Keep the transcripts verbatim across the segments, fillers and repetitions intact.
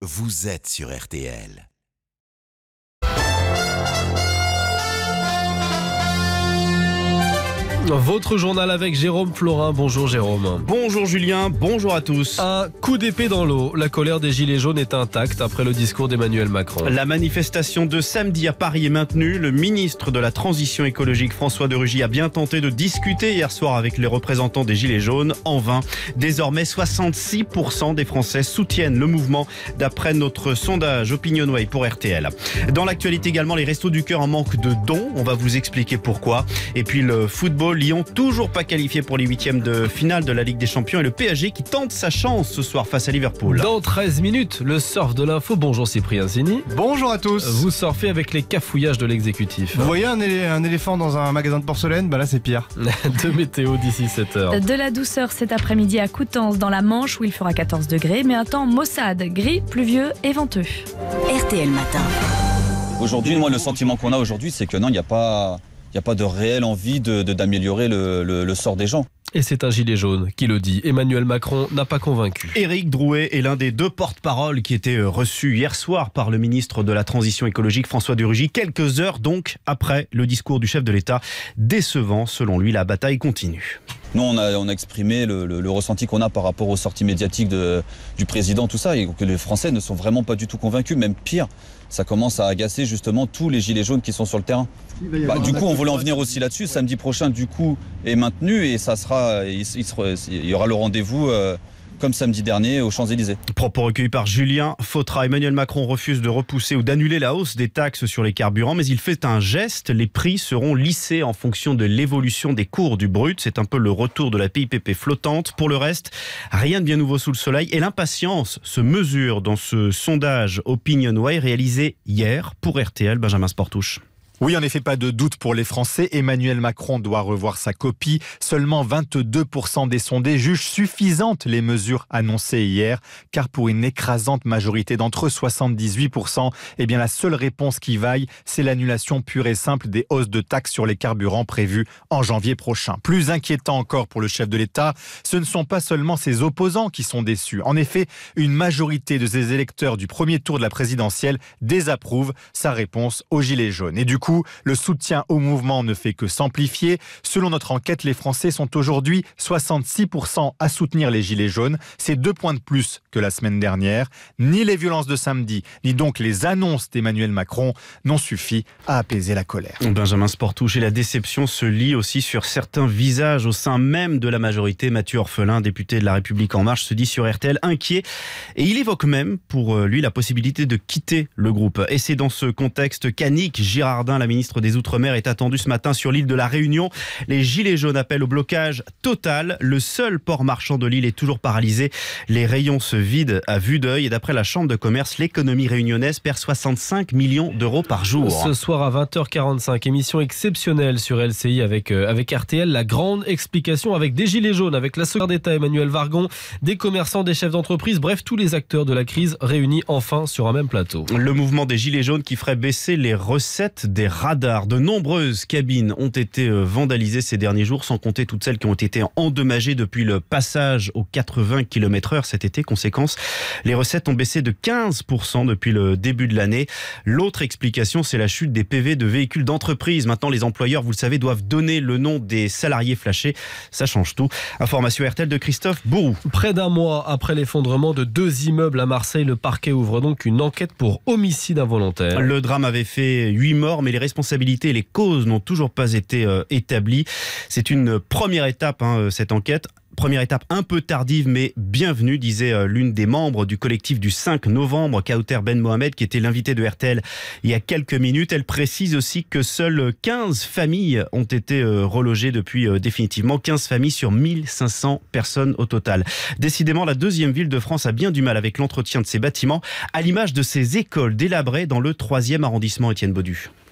vous êtes sur R T L. Votre journal avec Jérôme Florin. Bonjour Jérôme. Bonjour Julien, bonjour à tous. Un coup d'épée dans l'eau. La colère des Gilets jaunes est intacte après le discours d'Emmanuel Macron. La manifestation de samedi à Paris est maintenue. Le ministre de la Transition écologique François de Rugy a bien tenté de discuter hier soir avec les représentants des Gilets jaunes. En vain. Désormais, soixante-six pour cent des Français soutiennent le mouvement d'après notre sondage OpinionWay pour R T L. Dans l'actualité également, les Restos du Cœur en manque de dons. On va vous expliquer pourquoi. Et puis le football, Lyon toujours pas qualifié pour les huitièmes de finale de la Ligue des Champions et le P S G qui tente sa chance ce soir face à Liverpool. Dans treize minutes, le surf de l'info. Bonjour Cyprien Zini. Bonjour à tous. Vous surfez avec les cafouillages de l'exécutif. Vous voyez un, élé- un éléphant dans un magasin de porcelaine? Bah là c'est pire. De météo d'ici sept heures. De la douceur cet après-midi à Coutances dans la Manche où il fera quatorze degrés, mais un temps maussade, gris, pluvieux et venteux. R T L Matin. Aujourd'hui, moi, le sentiment qu'on a aujourd'hui, c'est que non, il n'y a pas, il n'y a pas de réelle envie de, de- d'améliorer le, le- le sort des gens. Et c'est un gilet jaune qui le dit. Emmanuel Macron n'a pas convaincu. Éric Drouet est l'un des deux porte-paroles qui étaient reçus hier soir par le ministre de la Transition écologique François de Rugy, quelques heures donc après le discours du chef de l'État. Décevant, selon lui, la bataille continue. Nous, on a, on a exprimé le, le- le ressenti qu'on a par rapport aux sorties médiatiques de- du président, tout ça, et que les Français ne sont vraiment pas du tout convaincus, même pire. Ça commence à agacer justement tous les gilets jaunes qui sont sur le terrain. Bah, du coup, on voulait en venir aussi là-dessus. Samedi prochain, du coup, est maintenu et ça sera, il, il sera- il y aura le rendez-vous euh, comme samedi dernier aux Champs-Élysées. Propos recueillis par Julien Fautra. Emmanuel Macron refuse de repousser ou d'annuler la hausse des taxes sur les carburants, mais il fait un geste. Les prix seront lissés en fonction de l'évolution des cours du brut. C'est un peu le retour de la P I P P flottante. Pour le reste, rien de bien nouveau sous le soleil. Et l'impatience se mesure dans ce sondage OpinionWay réalisé hier pour R T L. Benjamin Sportouche. Oui, en effet, pas de doute pour les Français. Emmanuel Macron doit revoir sa copie. Seulement vingt-deux pour cent des sondés jugent suffisantes les mesures annoncées hier, car pour une écrasante majorité d'entre eux, soixante-dix-huit pour cent, eh bien la seule réponse qui vaille, c'est l'annulation pure et simple des hausses de taxes sur les carburants prévues en janvier prochain. Plus inquiétant encore pour le chef de l'État, ce ne sont pas seulement ses opposants qui sont déçus. En effet, une majorité de ses électeurs du premier tour de la présidentielle désapprouve sa réponse aux Gilets jaunes. Et du coup, le soutien au mouvement ne fait que s'amplifier. Selon notre enquête, les Français sont aujourd'hui soixante-six pour cent à soutenir les Gilets jaunes. C'est deux points de plus que la semaine dernière. Ni les violences de samedi, ni donc les annonces d'Emmanuel Macron n'ont suffi à apaiser la colère. Benjamin Sportouche, et la déception se lit aussi sur certains visages au sein même de la majorité. Mathieu Orphelin, député de La République En Marche, se dit sur R T L inquiet et il évoque même pour lui la possibilité de quitter le groupe. Et c'est dans ce contexte qu'Annick Girardin, la ministre des Outre-mer, est attendue ce matin sur l'île de la Réunion. Les Gilets jaunes appellent au blocage total. Le seul port marchand de l'île est toujours paralysé. Les rayons se vident à vue d'œil et d'après la Chambre de commerce, l'économie réunionnaise perd soixante-cinq millions d'euros par jour. Ce soir à vingt heures quarante-cinq, émission exceptionnelle sur L C I avec, euh, avec R T L. La grande explication avec des Gilets jaunes, avec la secrétaire d'État Emmanuel Vargon, des commerçants, des chefs d'entreprise, bref, tous les acteurs de la crise réunis enfin sur un même plateau. Le mouvement des Gilets jaunes qui ferait baisser les recettes des radars. De nombreuses cabines ont été vandalisées ces derniers jours, sans compter toutes celles qui ont été endommagées depuis le passage aux quatre-vingts kilomètres heure cet été. Conséquence, les recettes ont baissé de quinze pour cent depuis le début de l'année. L'autre explication, c'est la chute des P V de véhicules d'entreprise. Maintenant, les employeurs, vous le savez, doivent donner le nom des salariés flashés. Ça change tout. Information R T L de Christophe Bourou. Près d'un mois après l'effondrement de deux immeubles à Marseille, le parquet ouvre donc une enquête pour homicide involontaire. Le drame avait fait huit morts, mais les responsabilités et les causes n'ont toujours pas été euh, établies. C'est une première étape, hein, cette enquête. Première étape un peu tardive mais bienvenue, disait euh, l'une des membres du collectif du cinq novembre, Kauter Ben Mohamed, qui était l'invité de R T L il y a quelques minutes. Elle précise aussi que seules quinze familles ont été euh, relogées depuis euh, définitivement. quinze familles sur mille cinq cents personnes au total. Décidément, la deuxième ville de France a bien du mal avec l'entretien de ses bâtiments, à l'image de ses écoles délabrées dans le troisième arrondissement. Étienne Baudu.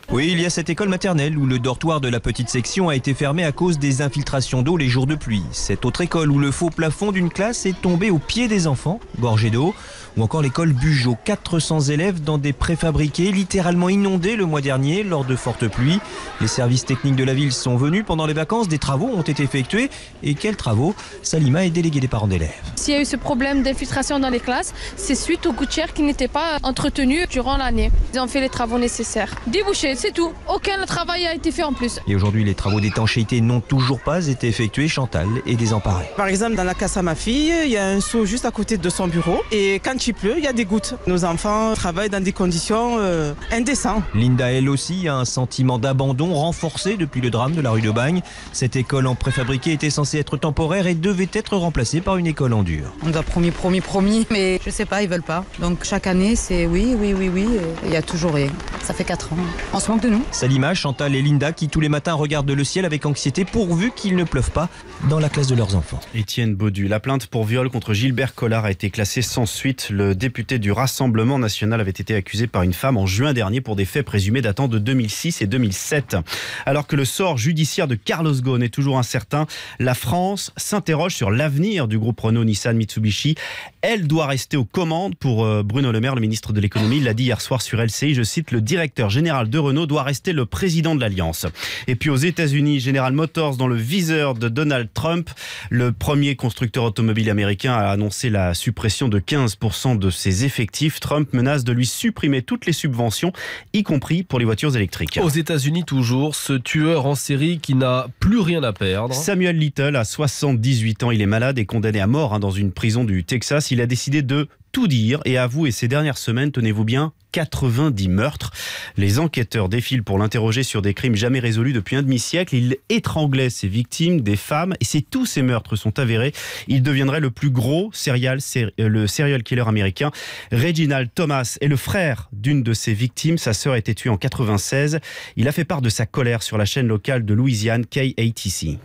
Oui, il y a cette école maternelle où le dortoir de la petite section a été fermé à cause des infiltrations d'eau les jours de pluie. Cette autre école où le faux plafond d'une classe est tombé au pied des enfants, gorgé d'eau. Ou encore l'école Bugeaud, quatre cents élèves dans des préfabriqués littéralement inondés le mois dernier lors de fortes pluies. Les services techniques de la ville sont venus pendant les vacances, des travaux ont été effectués. Et quels travaux? Salima est déléguée des parents d'élèves. S'il y a eu ce problème d'infiltration dans les classes, c'est suite aux gouttières qui n'étaient pas entretenues durant l'année. Ils ont fait les travaux nécessaires. Débouché, c'est tout. Aucun travail a été fait en plus. Et aujourd'hui, les travaux d'étanchéité n'ont toujours pas été effectués. Chantal est désemparée. Par exemple, dans la classe à ma fille, il y a un seau juste à côté de son bureau. Et quand il pleut, il y a des gouttes. Nos enfants travaillent dans des conditions euh, indécentes. Linda, elle aussi, a un sentiment d'abandon renforcé depuis le drame de la rue de Bagne. Cette école en préfabriqué était censée être temporaire et devait être remplacée par une école en dur. On a promis, promis, promis, mais je sais pas, ils veulent pas. Donc chaque année, c'est oui, oui, oui, oui. Il y a toujours rien. Ça fait quatre ans. On se manque de nous. Salima, Chantal et Linda qui tous les matins regardent le ciel avec anxiété pourvu qu'il ne pleuve pas dans la classe de leurs enfants. Étienne Baudu, la plainte pour viol contre Gilbert Collard a été classée sans suite. Le député du Rassemblement national avait été accusé par une femme en juin dernier pour des faits présumés datant de deux mille six et deux mille sept. Alors que le sort judiciaire de Carlos Ghosn est toujours incertain, la France s'interroge sur l'avenir du groupe Renault-Nissan-Mitsubishi. Elle doit rester aux commandes pour Bruno Le Maire, le ministre de l'économie. Il l'a dit hier soir sur L C I, je cite, le directeur général de Renault doit rester le président de l'Alliance. Et puis aux États-Unis, General Motors dans le viseur de Donald Trump. Le premier constructeur automobile américain a annoncé la suppression de quinze pour cent de ses effectifs. Trump menace de lui supprimer toutes les subventions, y compris pour les voitures électriques. Aux États-Unis toujours, ce tueur en série qui n'a plus rien à perdre. Samuel Little a soixante-dix-huit ans, il est malade et condamné à mort hein, dans une prison du Texas. Il a décidé de tout dire et avouer ces dernières semaines, tenez-vous bien, quatre-vingt-dix meurtres. Les enquêteurs défilent pour l'interroger sur des crimes jamais résolus depuis un demi-siècle. Il étranglait ses victimes, des femmes, et si tous ces meurtres sont avérés, il deviendrait le plus gros serial, le serial killer américain. Reginald Thomas est le frère d'une de ses victimes. Sa sœur a été tuée en quatre-vingt-seize. Il a fait part de sa colère sur la chaîne locale de Louisiane, K A T C.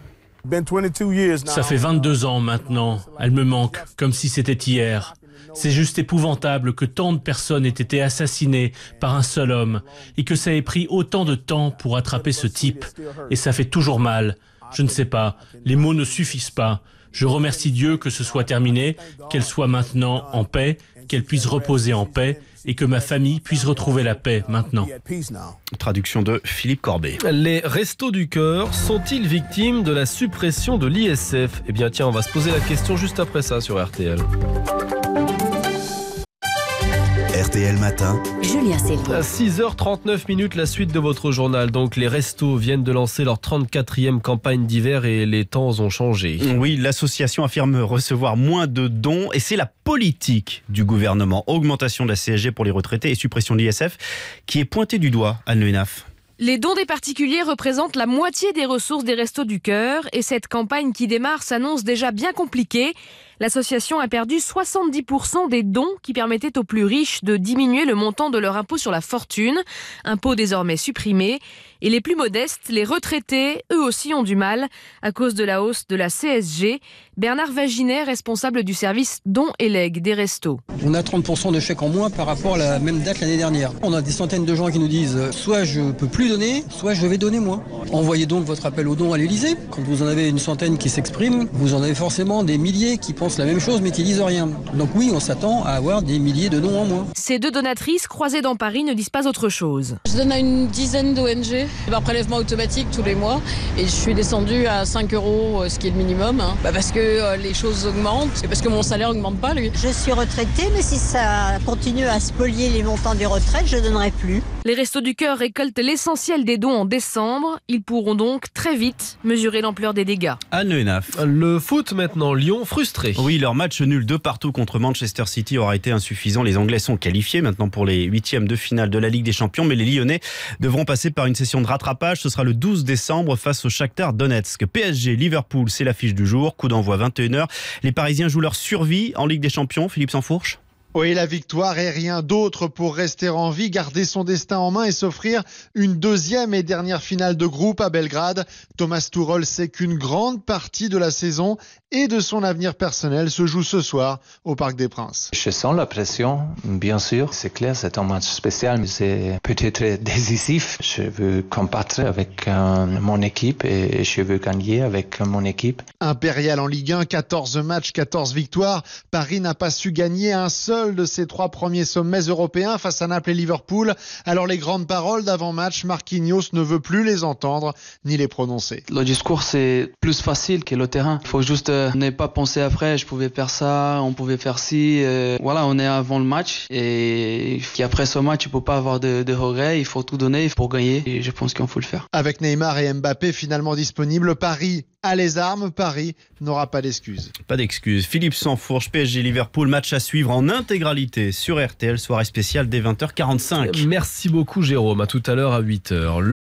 Ça fait vingt-deux ans maintenant. Elle me manque, comme si c'était hier. C'est juste épouvantable que tant de personnes aient été assassinées par un seul homme et que ça ait pris autant de temps pour attraper ce type. Et ça fait toujours mal. Je ne sais pas. Les mots ne suffisent pas. Je remercie Dieu que ce soit terminé, qu'elle soit maintenant en paix, qu'elle puisse reposer en paix et que ma famille puisse retrouver la paix maintenant. Traduction de Philippe Corbet. Les Restos du Cœur sont-ils victimes de la suppression de l'I S F? Eh bien tiens, on va se poser la question juste après ça sur R T L. R T L Matin. Julien Cellier. À six heures trente-neuf minutes, la suite de votre journal. Donc les restos viennent de lancer leur trente-quatrième campagne d'hiver et les temps ont changé. Oui, l'association affirme recevoir moins de dons et c'est la politique du gouvernement. Augmentation de la C S G pour les retraités et suppression de l'I S F qui est pointée du doigt, Anne Le Hénaff. Les dons des particuliers représentent la moitié des ressources des Restos du Cœur et cette campagne qui démarre s'annonce déjà bien compliquée. L'association a perdu soixante-dix pour cent des dons qui permettaient aux plus riches de diminuer le montant de leur impôt sur la fortune, impôt désormais supprimé. Et les plus modestes, les retraités, eux aussi ont du mal à cause de la hausse de la C S G. Bernard Vaginet, responsable du service dons et legs des restos. On a trente pour cent de chèques en moins par rapport à la même date l'année dernière. On a des centaines de gens qui nous disent soit je peux plus donner, soit je vais donner moins. Envoyez donc votre appel aux dons à l'Élysée. Quand vous en avez une centaine qui s'expriment, vous en avez forcément des milliers qui pensent la même chose mais qui disent rien. Donc oui, on s'attend à avoir des milliers de dons en moins. Ces deux donatrices croisées dans Paris ne disent pas autre chose. Je donne à une dizaine d'O N G. Un prélèvement automatique tous les mois et je suis descendue à cinq euros, ce qui est le minimum, hein. Bah parce que euh, les choses augmentent et parce que mon salaire n'augmente pas, lui. Je suis retraitée, mais si ça continue à spolier les montants des retraites, je ne donnerai plus. Les Restos du Cœur récoltent l'essentiel des dons en décembre. Ils pourront donc très vite mesurer l'ampleur des dégâts. Anne Le Hénaff. Le foot maintenant, Lyon frustré. Oui, leur match nul de partout contre Manchester City aura été insuffisant. Les Anglais sont qualifiés maintenant pour les huitièmes de finale de la Ligue des Champions, mais les Lyonnais devront passer par une session de rattrapage. Ce sera le douze décembre face au Shakhtar Donetsk. P S G Liverpool, c'est l'affiche du jour. Coup d'envoi vingt et une heures. Les Parisiens jouent leur survie en Ligue des Champions. Philippe Sansfourche. Oui, la victoire et rien d'autre pour rester en vie, garder son destin en main et s'offrir une deuxième et dernière finale de groupe à Belgrade. Thomas Tuchel sait qu'une grande partie de la saison et de son avenir personnel se joue ce soir au Parc des Princes. Je sens la pression, bien sûr. C'est clair, c'est un match spécial, mais c'est peut-être décisif. Je veux combattre avec euh, mon équipe et je veux gagner avec mon équipe. Impérial en Ligue un, quatorze matchs, quatorze victoires. Paris n'a pas su gagner un seul de ses trois premiers sommets européens face à Naples et Liverpool. Alors les grandes paroles d'avant-match, Marquinhos ne veut plus les entendre ni les prononcer. Le discours, c'est plus facile que le terrain. Il faut juste euh, ne pas penser après, je pouvais faire ça, on pouvait faire ci. Euh, voilà, on est avant le match et après ce match, il ne faut pas avoir de, de regrets, il faut tout donner pour gagner et je pense qu'il faut le faire. Avec Neymar et Mbappé finalement disponibles, Paris a les armes, Paris n'aura pas d'excuses. Pas d'excuses. Philippe Sansfourche, P S G Liverpool, match à suivre en intégralité sur R T L, soirée spéciale dès vingt heures quarante-cinq. Merci beaucoup Jérôme, à tout à l'heure à huit heures.